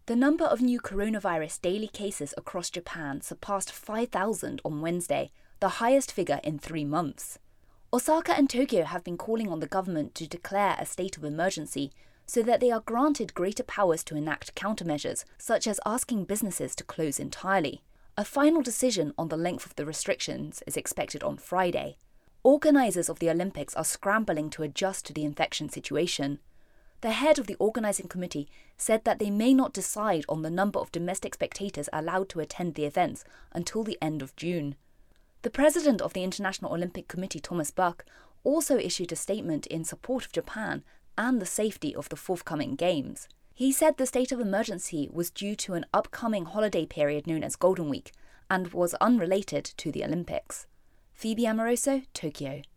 The number of new coronavirus daily cases across Japan surpassed 5,000 on Wednesday, the highest figure in 3 months. Osaka and Tokyo have been calling on the government to declare a state of emergency so that they are granted greater powers to enact countermeasures, such as asking businesses to close entirely. A final decision on the length of the restrictions is expected on Friday. Organisers of the Olympics are scrambling to adjust to the infection situation. The head of the organising committee said that they may not decide on the number of domestic spectators allowed to attend the events until the end of June. The president of the International Olympic Committee, Thomas Bach, also issued a statement in support of Japan and the safety of the forthcoming Games. He said the state of emergency was due to an upcoming holiday period known as Golden Week and was unrelated to the Olympics. Phoebe Amoroso, Tokyo.